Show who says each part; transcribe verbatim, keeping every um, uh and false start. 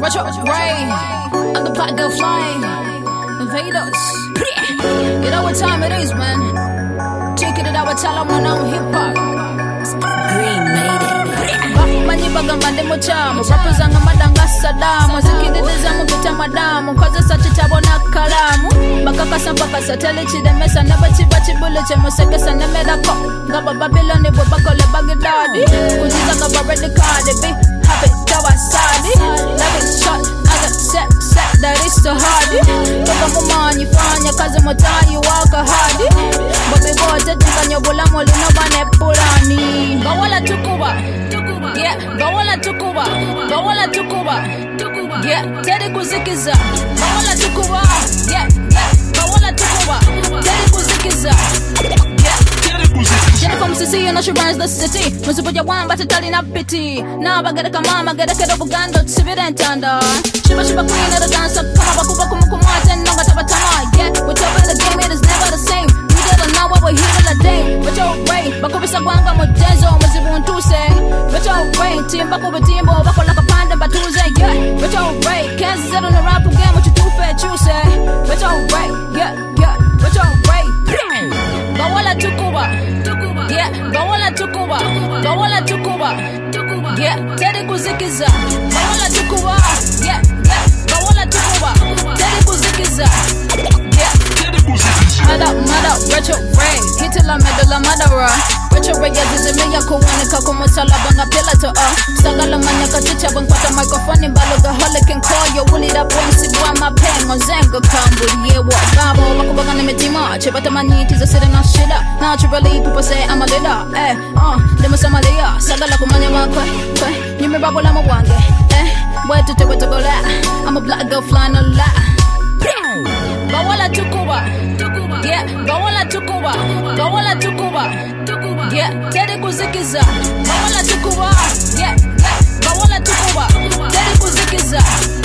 Speaker 1: Retro Ray, and the black girl flying. Invaders. You know what time it is, man. Taking it out, tell them when I'm hip hop.
Speaker 2: Green made it.
Speaker 1: Manyi bagamba ndi mukyamo bapuzanga madanga Sadamu zikiddiza mu bita madamu nkozesa kitabo n'akkalaamu bakakasa mpakasa teli kiremesa ne bwe kiba kibuli kyemusekesa nemerako nga bababiloni bwe bakola bagidadi kuziza nga baredi card be happy tawasadi love is shot aga set set that is so hard toka mumanyi fanya kazi mutayi waka hadi babigote tukanya bulamu lino bane pulani bawala tukuba yeah, bawala tukuba, bawala tukuba, yeah, teri kuzikiza, bawala tukuba, yeah, yeah, bawala tukuba, teri kuzikiza, yeah, teri kuzikiza. Jennifer Msisi, and she runs the city. Musubuja wamba tatali na pity. Now I get a kamama, get a kid of Uganda, Sivit and Tanda. Shiba Shiba queen of the dancer, come up, Kuba Kumukumata, and Nanga Tabatama, yeah, whichever the game, it is never the same. We did it now, we're here till the day. But you're right, Bakubisa Wanga, Motezo, Mazibun Tuse. But you're right, Timba Kuba Timbo, Bako like a panda, Batuze, yeah. But you're right, Kansas set on the rap again, what you do fair, you say. But you're right, yeah, yeah. But you're right, Bawala Tukuba, yeah, Bawala Tukuba, Bawala Tukuba, yeah, Teddy Kuzikiza, Bawala Tukuba, yeah, yeah, Bawala Tukuba, Teddy Kuzikiza, yeah, Teddy Kuzikiza. Mada, mada, retro ray, hitila medula madara. Retro ray yazizimia kuwanika kumusala banga pila to uh. Sagala manyaka chicha bangpata microphone baloga holican call yo wuli da bonsi bwa mapengo zenga kambu ye wa babo bakubanga nimetima chebata manyiti za siri na shida. Naturally people say I'm a leader eh uh demo Somalia sagala kumanya wakwe kwe nyime babo la mwange eh wetu te wetu gola. I'm a black girl flying a lot. Bawala tukuba, yeah, bawala tukuba, bawala tukuba, yeah, teri kuzikiza, bawala tukuba, yeah, yeah, bawala tukuba, teri kuzikiza.